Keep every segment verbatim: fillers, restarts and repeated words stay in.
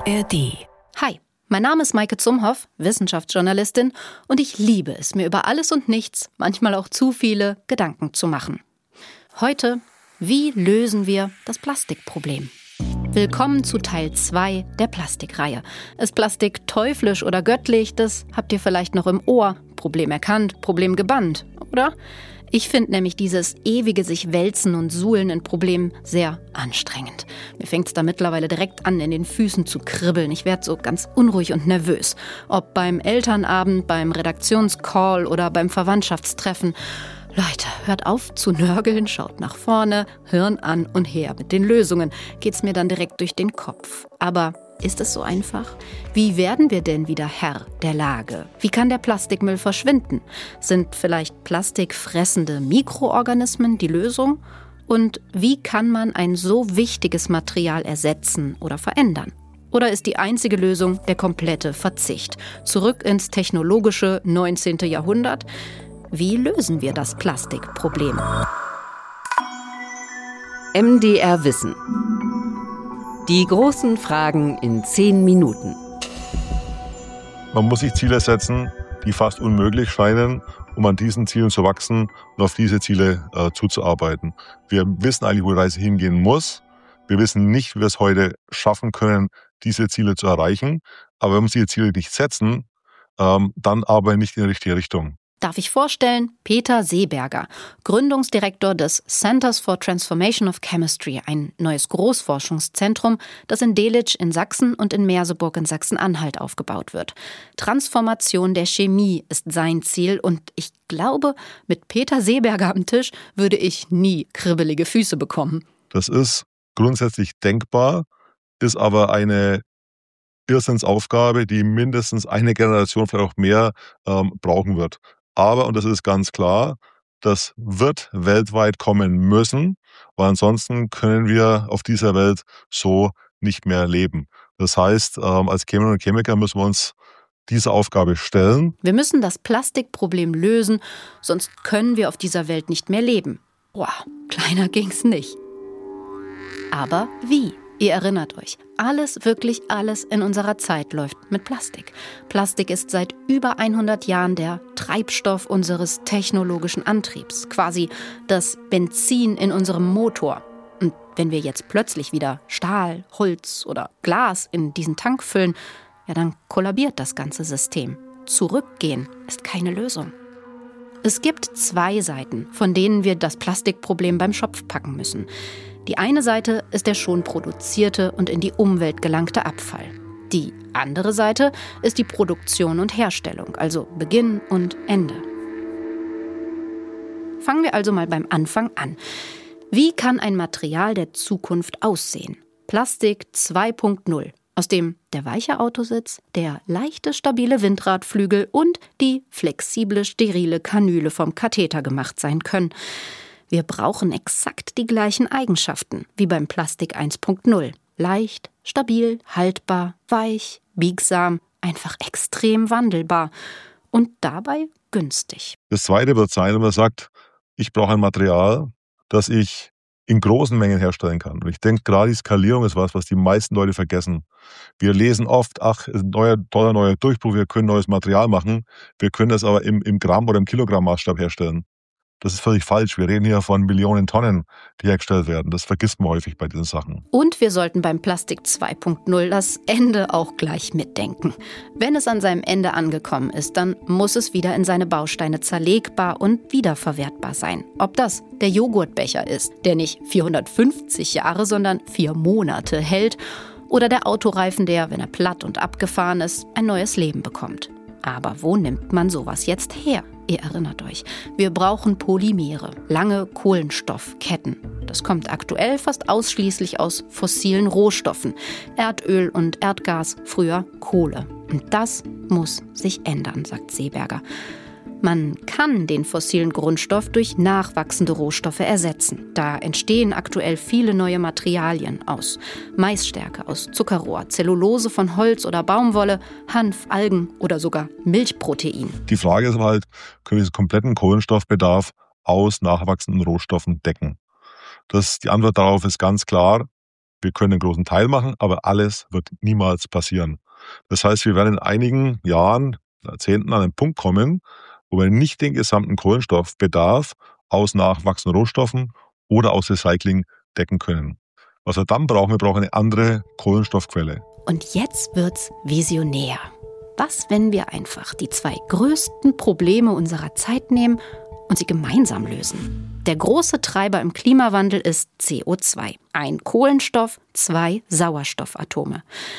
A R D. Hi, mein Name ist Maike Zumhoff, Wissenschaftsjournalistin, und ich liebe es, mir über alles und nichts, manchmal auch zu viele, Gedanken zu machen. Heute, wie lösen wir das Plastikproblem? Willkommen zu Teil zwei der Plastikreihe. Ist Plastik teuflisch oder göttlich? Das habt ihr vielleicht noch im Ohr. Problem erkannt, Problem gebannt, oder? Ich finde nämlich dieses ewige sich wälzen und suhlen in Problemen sehr anstrengend. Mir fängt es da mittlerweile direkt an, in den Füßen zu kribbeln. Ich werde so ganz unruhig und nervös. Ob beim Elternabend, beim Redaktionscall oder beim Verwandtschaftstreffen. Leute, hört auf zu nörgeln, schaut nach vorne, Hirn an und her. Mit den Lösungen geht's mir dann direkt durch den Kopf. Aber ist es so einfach? Wie werden wir denn wieder Herr der Lage? Wie kann der Plastikmüll verschwinden? Sind vielleicht plastikfressende Mikroorganismen die Lösung? Und wie kann man ein so wichtiges Material ersetzen oder verändern? Oder ist die einzige Lösung der komplette Verzicht? Zurück ins technologische neunzehnten Jahrhundert? Wie lösen wir das Plastikproblem? M D R Wissen. Die großen Fragen in zehn Minuten. Man muss sich Ziele setzen, die fast unmöglich scheinen, um an diesen Zielen zu wachsen und auf diese Ziele äh, zuzuarbeiten. Wir wissen eigentlich, wo die Reise hingehen muss. Wir wissen nicht, wie wir es heute schaffen können, diese Ziele zu erreichen. Aber wenn wir diese Ziele nicht setzen, ähm, dann arbeiten wir nicht in die richtige Richtung. Darf ich vorstellen, Peter Seeberger, Gründungsdirektor des Centers for Transformation of Chemistry, ein neues Großforschungszentrum, das in Delitzsch in Sachsen und in Merseburg in Sachsen-Anhalt aufgebaut wird. Transformation der Chemie ist sein Ziel und ich glaube, mit Peter Seeberger am Tisch würde ich nie kribbelige Füße bekommen. Das ist grundsätzlich denkbar, ist aber eine Irrsinnsaufgabe, die mindestens eine Generation, vielleicht auch mehr, ähm, brauchen wird. Aber, und das ist ganz klar, das wird weltweit kommen müssen, weil ansonsten können wir auf dieser Welt so nicht mehr leben. Das heißt, ähm, als Chemiker und Chemiker müssen wir uns diese Aufgabe stellen. Wir müssen das Plastikproblem lösen, sonst können wir auf dieser Welt nicht mehr leben. Boah, kleiner ging's nicht. Aber wie? Ihr erinnert euch, alles, wirklich alles in unserer Zeit läuft mit Plastik. Plastik ist seit über hundert Jahren der Treibstoff unseres technologischen Antriebs, quasi das Benzin in unserem Motor. Und wenn wir jetzt plötzlich wieder Stahl, Holz oder Glas in diesen Tank füllen, ja, dann kollabiert das ganze System. Zurückgehen ist keine Lösung. Es gibt zwei Seiten, von denen wir das Plastikproblem beim Schopf packen müssen. Die eine Seite ist der schon produzierte und in die Umwelt gelangte Abfall. Die andere Seite ist die Produktion und Herstellung, also Beginn und Ende. Fangen wir also mal beim Anfang an. Wie kann ein Material der Zukunft aussehen? Plastik zwei Punkt null, aus dem der weiche Autositz, der leichte, stabile Windradflügel und die flexible, sterile Kanüle vom Katheter gemacht sein können. Wir brauchen exakt die gleichen Eigenschaften wie beim Plastik eins Punkt null. Leicht, stabil, haltbar, weich, biegsam, einfach extrem wandelbar und dabei günstig. Das Zweite wird sein, wenn man sagt, ich brauche ein Material, das ich in großen Mengen herstellen kann. Und ich denke, gerade die Skalierung ist was, was die meisten Leute vergessen. Wir lesen oft, ach, ist ein neuer, toller neuer Durchbruch, wir können neues Material machen. Wir können das aber im, im Gramm- oder im Kilogramm-Maßstab herstellen. Das ist völlig falsch. Wir reden hier von Millionen Tonnen, die hergestellt werden. Das vergisst man häufig bei diesen Sachen. Und wir sollten beim Plastik zwei Punkt null das Ende auch gleich mitdenken. Wenn es an seinem Ende angekommen ist, dann muss es wieder in seine Bausteine zerlegbar und wiederverwertbar sein. Ob das der Joghurtbecher ist, der nicht vierhundertfünfzig Jahre, sondern vier Monate hält, oder der Autoreifen, der, wenn er platt und abgefahren ist, ein neues Leben bekommt. Aber wo nimmt man sowas jetzt her? Ihr erinnert euch, wir brauchen Polymere, lange Kohlenstoffketten. Das kommt aktuell fast ausschließlich aus fossilen Rohstoffen. Erdöl und Erdgas, früher Kohle. Und das muss sich ändern, sagt Seeberger. Man kann den fossilen Grundstoff durch nachwachsende Rohstoffe ersetzen. Da entstehen aktuell viele neue Materialien aus Maisstärke, aus Zuckerrohr, Zellulose von Holz oder Baumwolle, Hanf, Algen oder sogar Milchprotein. Die Frage ist halt, können wir diesen kompletten Kohlenstoffbedarf aus nachwachsenden Rohstoffen decken? Das, die Antwort darauf ist ganz klar, wir können einen großen Teil machen, aber alles wird niemals passieren. Das heißt, wir werden in einigen Jahren, Jahrzehnten an einen Punkt kommen, wo wir nicht den gesamten Kohlenstoffbedarf aus nachwachsenden Rohstoffen oder aus Recycling decken können. Was wir dann brauchen, wir brauchen eine andere Kohlenstoffquelle. Und jetzt wird's visionär. Was, wenn wir einfach die zwei größten Probleme unserer Zeit nehmen und sie gemeinsam lösen? Der große Treiber im Klimawandel ist C O zwei. Ein Kohlenstoff, zwei Sauerstoffatome.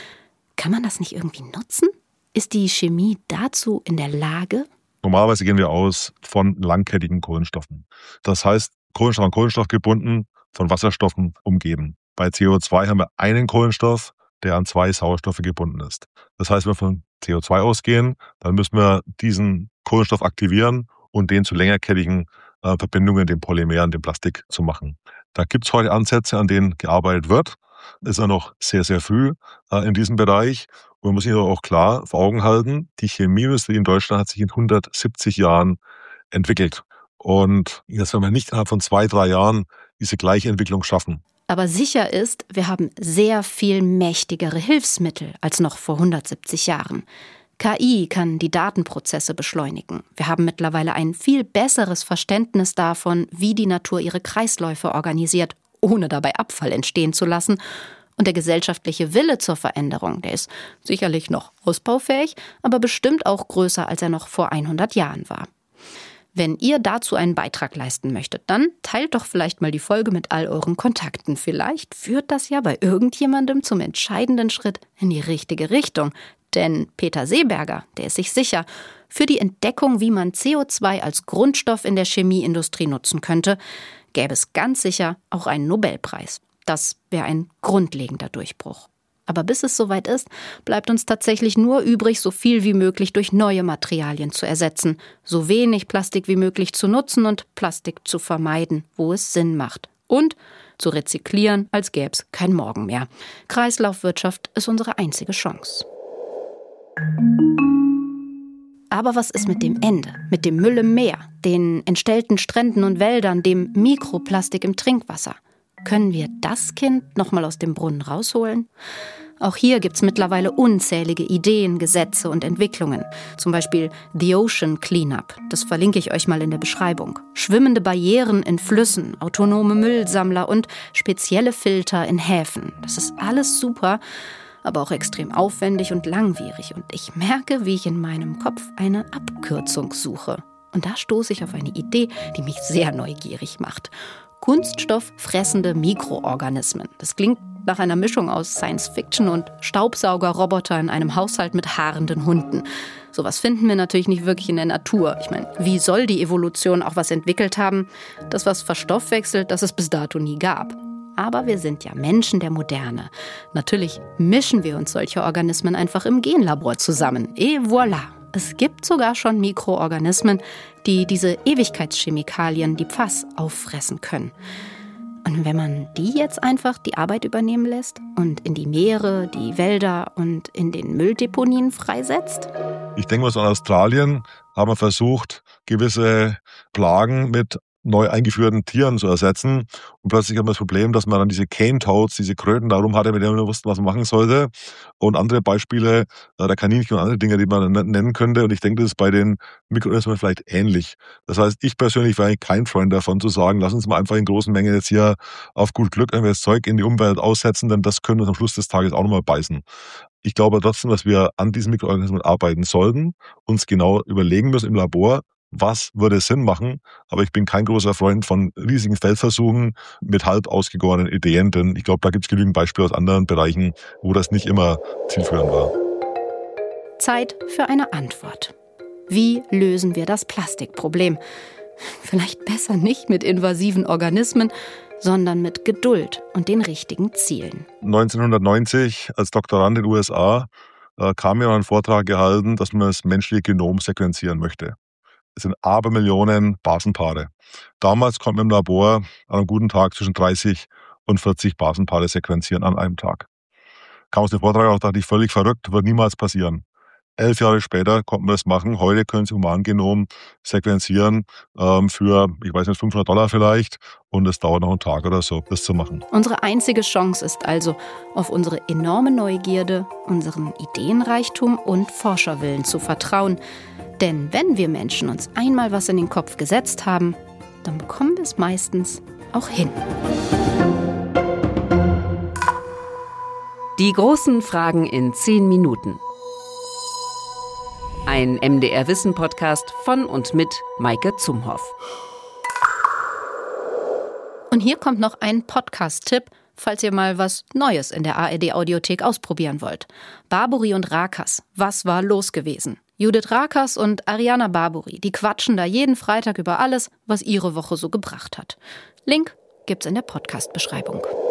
Kann man das nicht irgendwie nutzen? Ist die Chemie dazu in der Lage? Normalerweise gehen wir aus von langkettigen Kohlenstoffen. Das heißt, Kohlenstoff an Kohlenstoff gebunden, von Wasserstoffen umgeben. Bei C O zwei haben wir einen Kohlenstoff, der an zwei Sauerstoffe gebunden ist. Das heißt, wenn wir von C O zwei ausgehen, dann müssen wir diesen Kohlenstoff aktivieren und den zu längerkettigen äh, Verbindungen, den Polymeren, dem Plastik zu machen. Da gibt es heute Ansätze, an denen gearbeitet wird. Ist ja noch sehr, sehr früh äh, in diesem Bereich. Und man muss sich auch klar vor Augen halten, die Chemieindustrie in Deutschland hat sich in hundertsiebzig Jahren entwickelt. Und jetzt werden wir nicht innerhalb von zwei, drei Jahren diese gleiche Entwicklung schaffen. Aber sicher ist, wir haben sehr viel mächtigere Hilfsmittel als noch vor hundertsiebzig Jahren. K I kann die Datenprozesse beschleunigen. Wir haben mittlerweile ein viel besseres Verständnis davon, wie die Natur ihre Kreisläufe organisiert, ohne dabei Abfall entstehen zu lassen. Und der gesellschaftliche Wille zur Veränderung, der ist sicherlich noch ausbaufähig, aber bestimmt auch größer, als er noch vor hundert Jahren war. Wenn ihr dazu einen Beitrag leisten möchtet, dann teilt doch vielleicht mal die Folge mit all euren Kontakten. Vielleicht führt das ja bei irgendjemandem zum entscheidenden Schritt in die richtige Richtung. Denn Peter Seeberger, der ist sich sicher, für die Entdeckung, wie man C O zwei als Grundstoff in der Chemieindustrie nutzen könnte, gäbe es ganz sicher auch einen Nobelpreis. Das wäre ein grundlegender Durchbruch. Aber bis es soweit ist, bleibt uns tatsächlich nur übrig, so viel wie möglich durch neue Materialien zu ersetzen, so wenig Plastik wie möglich zu nutzen und Plastik zu vermeiden, wo es Sinn macht. Und zu rezyklieren, als gäbe es kein Morgen mehr. Kreislaufwirtschaft ist unsere einzige Chance. Aber was ist mit dem Ende, mit dem Müll im Meer, den entstellten Stränden und Wäldern, dem Mikroplastik im Trinkwasser? Können wir das Kind noch mal aus dem Brunnen rausholen? Auch hier gibt es mittlerweile unzählige Ideen, Gesetze und Entwicklungen. Zum Beispiel The Ocean Cleanup. Das verlinke ich euch mal in der Beschreibung. Schwimmende Barrieren in Flüssen, autonome Müllsammler und spezielle Filter in Häfen. Das ist alles super, aber auch extrem aufwendig und langwierig. Und ich merke, wie ich in meinem Kopf eine Abkürzung suche. Und da stoße ich auf eine Idee, die mich sehr neugierig macht. Kunststofffressende Mikroorganismen. Das klingt nach einer Mischung aus Science-Fiction und Staubsaugerroboter in einem Haushalt mit haarenden Hunden. Sowas finden wir natürlich nicht wirklich in der Natur. Ich meine, wie soll die Evolution auch was entwickelt haben, das was verstoffwechselt, das es bis dato nie gab? Aber wir sind ja Menschen der Moderne. Natürlich mischen wir uns solche Organismen einfach im Genlabor zusammen. Et voilà! Es gibt sogar schon Mikroorganismen, die diese Ewigkeitschemikalien, die P F A S, auffressen können. Und wenn man die jetzt einfach die Arbeit übernehmen lässt und in die Meere, die Wälder und in den Mülldeponien freisetzt? Ich denke mal, so in Australien haben wir versucht, gewisse Plagen mit neu eingeführten Tieren zu ersetzen. Und plötzlich haben wir das Problem, dass man dann diese Cane Toads, diese Kröten darum hatte, mit denen man wusste, was man machen sollte. Und andere Beispiele, der Kaninchen und andere Dinge, die man nennen könnte. Und ich denke, das ist bei den Mikroorganismen vielleicht ähnlich. Das heißt, ich persönlich wäre eigentlich kein Freund davon zu sagen, lass uns mal einfach in großen Mengen jetzt hier auf gut Glück irgendwelches Zeug in die Umwelt aussetzen, denn das können uns am Schluss des Tages auch nochmal beißen. Ich glaube trotzdem, dass wir an diesen Mikroorganismen arbeiten sollten, uns genau überlegen müssen im Labor, was würde Sinn machen, aber ich bin kein großer Freund von riesigen Feldversuchen mit halb ausgegorenen Ideen, denn ich glaube, da gibt es genügend Beispiele aus anderen Bereichen, wo das nicht immer zielführend war. Zeit für eine Antwort. Wie lösen wir das Plastikproblem? Vielleicht besser nicht mit invasiven Organismen, sondern mit Geduld und den richtigen Zielen. neunzehnhundertneunzig als Doktorand in den U S A äh, kam mir ein Vortrag gehalten, dass man das menschliche Genom sequenzieren möchte. Es sind Abermillionen Basenpaare. Damals konnte man im Labor an einem guten Tag zwischen dreißig und vierzig Basenpaare sequenzieren an einem Tag. Kam aus dem Vortrag auch, dachte ich, völlig verrückt, wird niemals passieren. Elf Jahre später konnten wir das machen. Heute können Sie Humangenom sequenzieren ähm, für, ich weiß nicht, fünfhundert Dollar vielleicht. Und es dauert noch einen Tag oder so, das zu machen. Unsere einzige Chance ist also, auf unsere enorme Neugierde, unseren Ideenreichtum und Forscherwillen zu vertrauen. Denn wenn wir Menschen uns einmal was in den Kopf gesetzt haben, dann bekommen wir es meistens auch hin. Die großen Fragen in zehn Minuten. Ein M D R-Wissen-Podcast von und mit Maike Zumhoff. Und hier kommt noch ein Podcast-Tipp, falls ihr mal was Neues in der A R D-Audiothek ausprobieren wollt. Barbury und Rakas, was war los gewesen? Judith Rakas und Ariana Barbury, die quatschen da jeden Freitag über alles, was ihre Woche so gebracht hat. Link gibt's in der Podcast-Beschreibung.